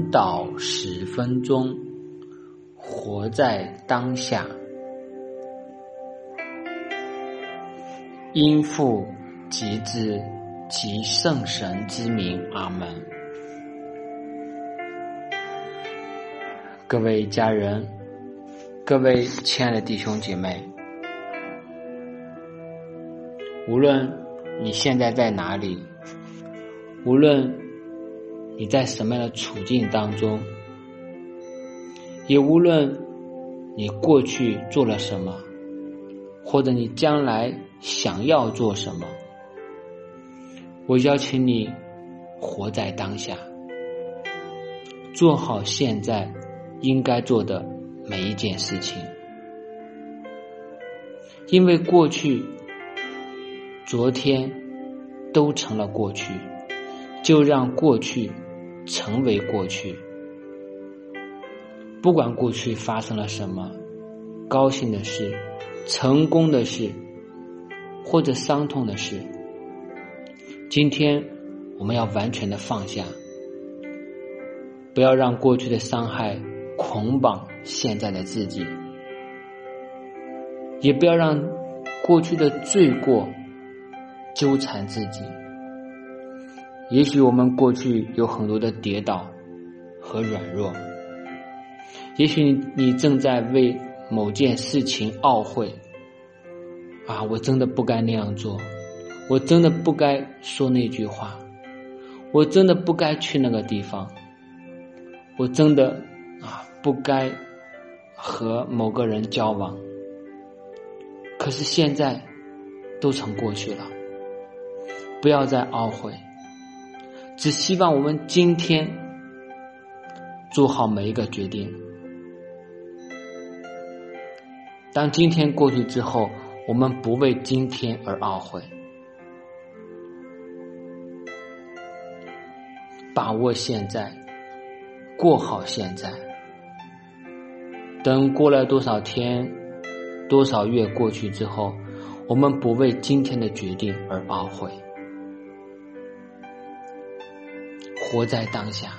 晨祷10分钟，活在当下。因父及子及圣神之名，阿门。各位家人，各位亲爱的弟兄姐妹，无论你现在在哪里，无论你在什么样的处境当中，也无论你过去做了什么，或者你将来想要做什么，我邀请你活在当下，做好现在应该做的每一件事情。因为过去、昨天都成了过去，就让过去成为过去。不管过去发生了什么，高兴的事、成功的事，或者伤痛的事，今天我们要完全的放下，不要让过去的伤害捆绑现在的自己，也不要让过去的罪过纠缠自己。也许我们过去有很多的跌倒和软弱，也许你正在为某件事情懊悔啊，我真的不该那样做，我真的不该说那句话，我真的不该去那个地方，我真的不该和某个人交往。可是现在都成过去了，不要再懊悔，只希望我们今天做好每一个决定。当今天过去之后，我们不为今天而懊悔，把握现在，过好现在。等过了多少天、多少月过去之后，我们不为今天的决定而懊悔。活在当下，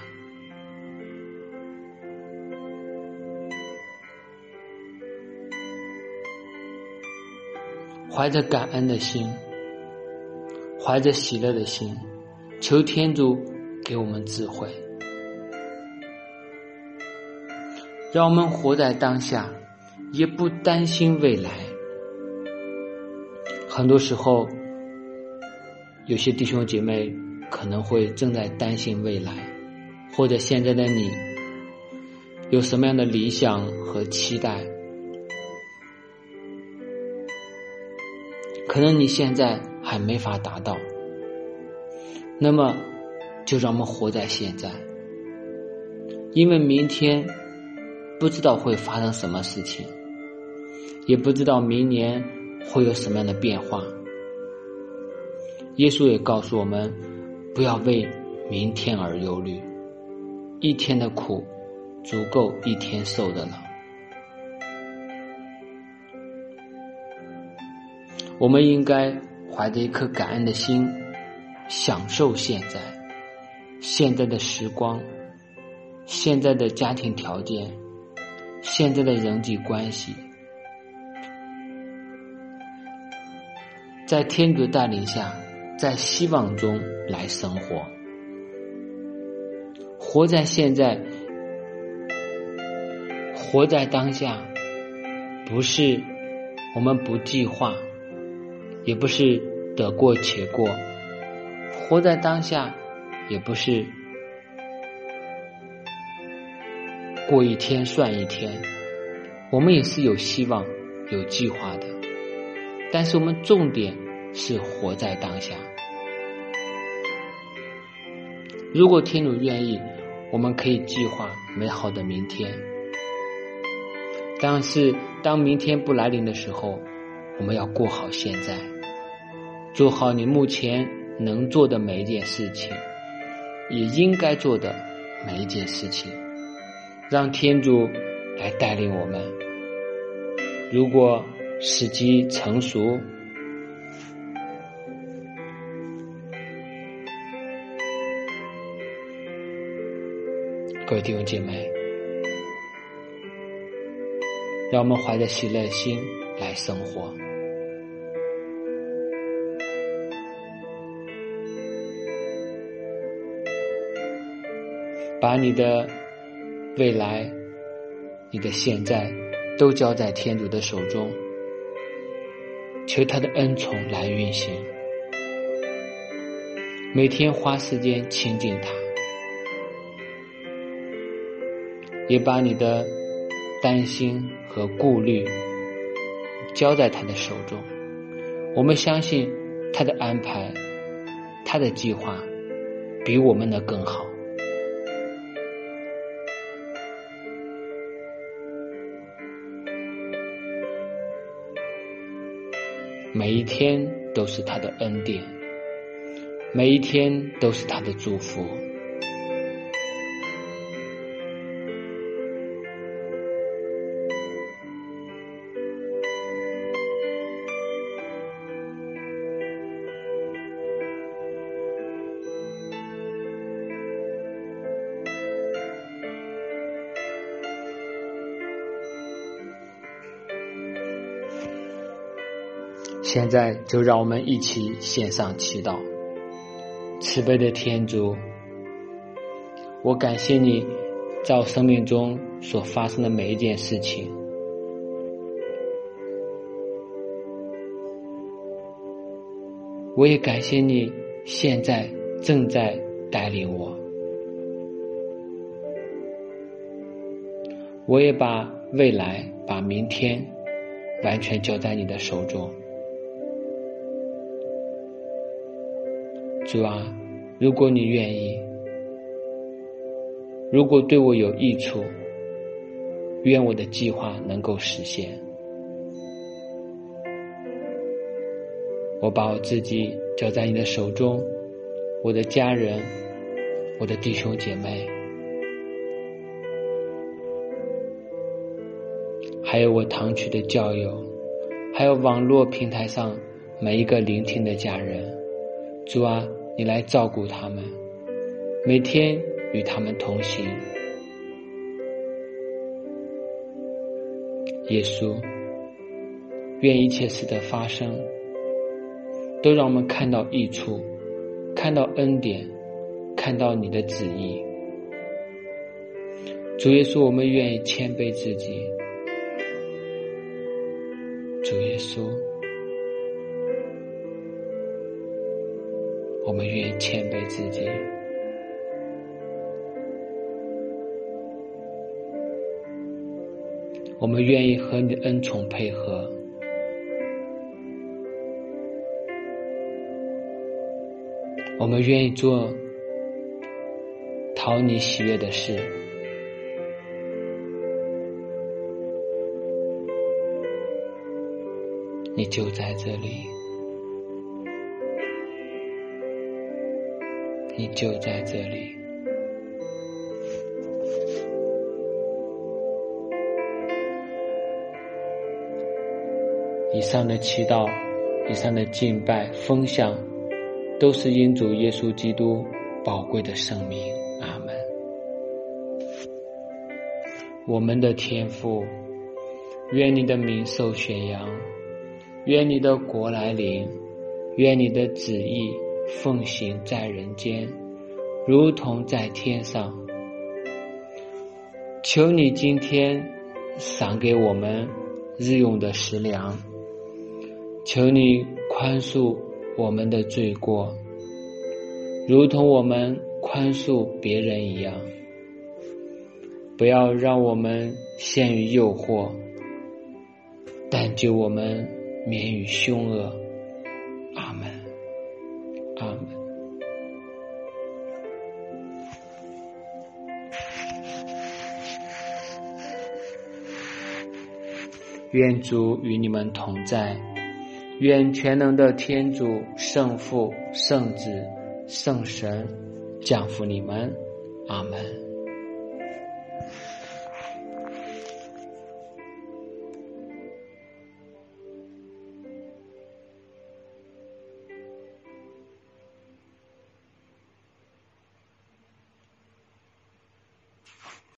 怀着感恩的心，怀着喜乐的心，求天主给我们智慧，让我们活在当下，也不担心未来。很多时候，有些弟兄姐妹可能会正在担心未来，或者现在的你有什么样的理想和期待，可能你现在还没法达到，那么就让我们活在现在，因为明天不知道会发生什么事情，也不知道明年会有什么样的变化。耶稣也告诉我们，不要为明天而忧虑，一天的苦足够一天受的了。我们应该怀着一颗感恩的心，享受现在的时光，现在的家庭条件，现在的人际关系，在天主的带领下，在希望中来生活。活在现在，活在当下，不是我们不计划，也不是得过且过。活在当下，也不是过一天算一天，我们也是有希望、有计划的。但是我们重点是活在当下。如果天主愿意，我们可以计划美好的明天。但是当明天不来临的时候，我们要过好现在，做好你目前能做的每一件事情，也应该做的每一件事情，让天主来带领我们。如果时机成熟， 各位弟兄姐妹，让我们怀着喜乐心来生活。把你的未来、你的现在都交在天主的手中，求他的恩宠来运行。每天花时间亲近他，也把你的担心和顾虑交在他的手中。我们相信他的安排，他的计划比我们的更好。每一天都是他的恩典，每一天都是他的祝福。现在就让我们一起献上祈祷。慈悲的天主，我感谢你在我生命中所发生的每一件事情，我也感谢你现在正在带领我，我也把未来、把明天完全交在你的手中。主啊，如果你愿意，如果对我有益处，愿我的计划能够实现。我把我自己交在你的手中，我的家人，我的弟兄姐妹，还有我堂区的教友，还有网络平台上每一个聆听的家人。主啊，你来照顾他们，每天与他们同行。耶稣，愿一切事的发生都让我们看到益处，看到恩典，看到你的旨意。主耶稣，我们愿意谦卑自己。主耶稣，我们愿意谦卑自己。我们愿意和你的恩宠配合。我们愿意做讨你喜悦的事。你就在这里，你就在这里。以上的祈祷，以上的敬拜分享，都是因主耶稣基督宝贵的生命。阿们。我们的天父，愿你的名受宣扬，愿你的国来临，愿你的旨意奉行在人间，如同在天上。求你今天赏给我们日用的食粮，求你宽恕我们的罪过，如同我们宽恕别人一样。不要让我们陷于诱惑，但救我们免于凶恶。阿们，阿们。愿主与你们同在，愿全能的天主、圣父、圣子、圣神降福你们。阿们。